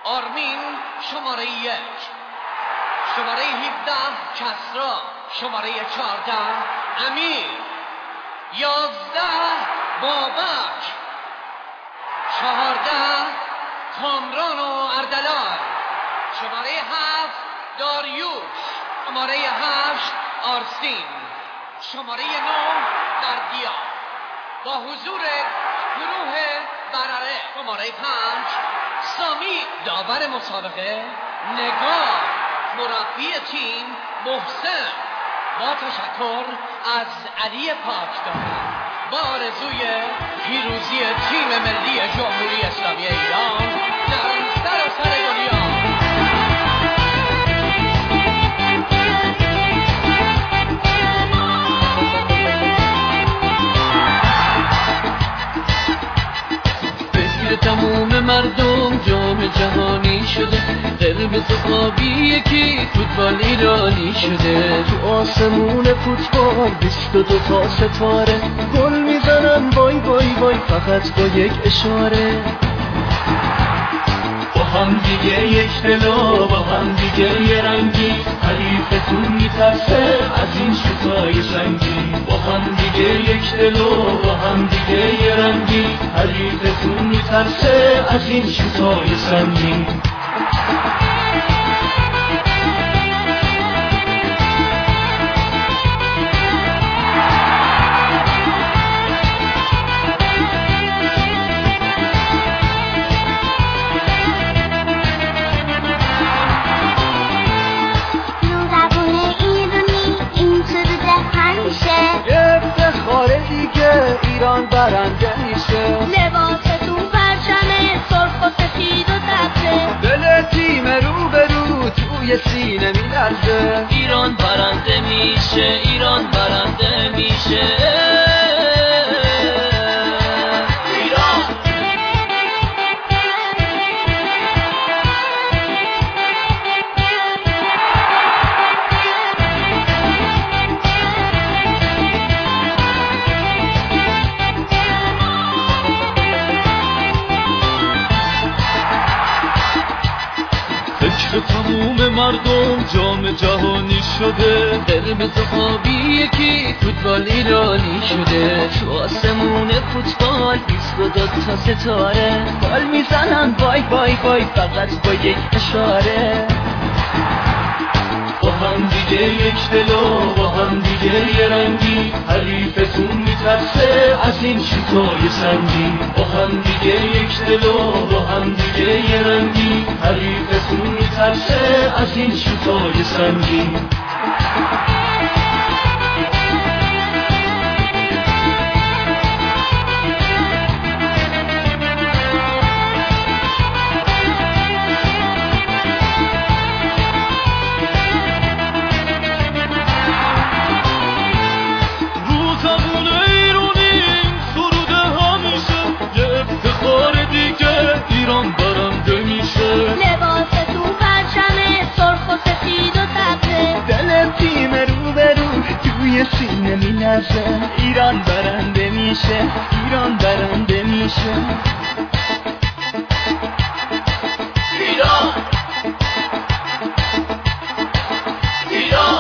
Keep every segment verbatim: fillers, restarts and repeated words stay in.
آرمین شماره یک، شماره هفده کسرا، شماره چهارده امیر، یازده بابک، چهارده کامران و اردلان، شماره هفت داریوش، شماره هشت آرسین، شماره نه بردیا. با حضور گروه برره شماره پنج سامی داور مسابقه، نگار مربی تیم، محسن. با تشکر از علی پاکدامن با آرزوی پیروزی تیم ملی جمهوری اسلامی ایران در سراسر دنیا. تموم مردم جام جهانی شده، قرمز آبی یکی فوتبال ایرانی شده. تو آسمون فوتبال بیست و دو تا ستاره گل میزنن وای وای وای فقط با یک اشاره. با هم دیگه یک دلا، با هم دیگه یه رنگی، حریفتون میترسه از این شوتای سنگی. با هم دیگه یک دلا، با هم دیگه یه رنگی، حریفتون میترسه از این شوتای سنگی. ایران برنده میشه، لباستون پرچمه سرخ و سفید و تبته، دل تیم رو به رو توی سینه میلرزه. ایران برنده میشه، ایران برنده میشه. فکر تموم مردم جام جهانی شده، قرمز آبی یکی فوتبال ایرانی شده. تو آسمون فوتبال بیست و دو تا ستاره گل میزنن وای وای وای فقط با یک اشاره. با هم دیگه یک دلا، با هم دیگه یه رنگی، حریفتون میترسه از این شوتای سنگی. با هم دیگه یک دلا، با هم دیگه یه رنگی، حریفتون میترسه از این شوتای سنگی. ایران برنده میشه، لباستون پرچمه سرخ و سفید و تبته، دل تیم رو به رو توی سینه میلرزه. ایران برنده میشه، ایران برنده میشه. ایران ایران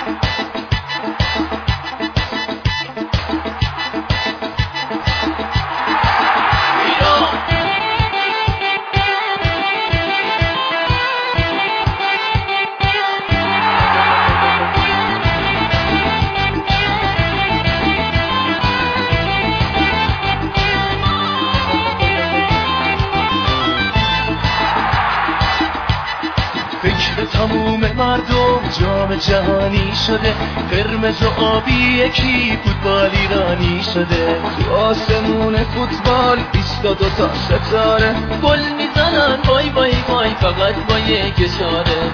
فکر تموم مردم جام جهانی شده، قرمز و آبی یکی فوتبال ایرانی شده. تو آسمون فوتبال بیست و دو تا ستاره گل میزنن وای وای وای فقط با یک اشاره.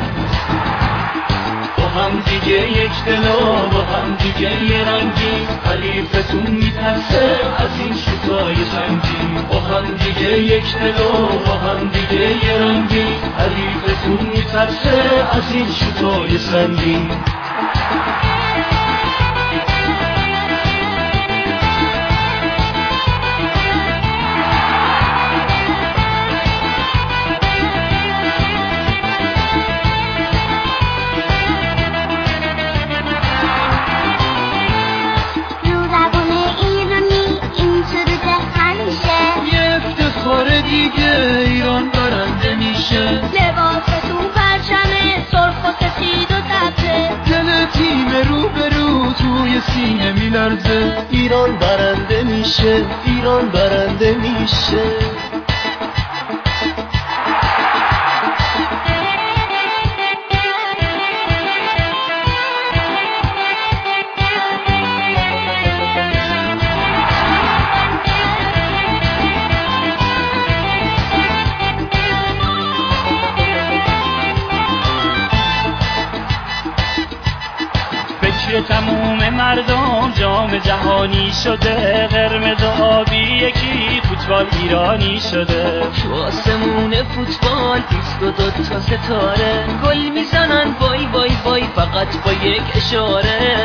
با هم دیگه یک دلا، با هم دیگه یه رنگی، حریفتون میترسه از این شوتای سنگی. با هم دیگه یک دلا، با هم دیگه یه رنگی، حریفتون میترسه از این شوتای سنگی. میشه، لباستون پرچمه سرخ و سفید و تبله. دل تیم رو به رو توی سینه میلرزه. ایران برنده میشه، ایران برنده میشه. فکر تموم مردم جام جهانی شده، قرمز و آبی یکی فوتبال ایرانی شده. تو آسمون فوتبال بیست و دو تا ستاره، گل میزنن وای وای وای فقط با یک اشاره.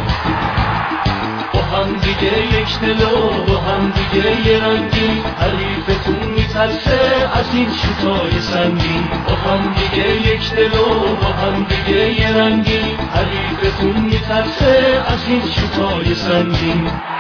با هم دیگه یک دل و با هم دیگه یه رنگی، حریفتون میترسه از این شوتای سنگین. با هم دیگه یک دل و با هم دیگه یه رنگی، حریفتون میترسه از این شوتای سنگین.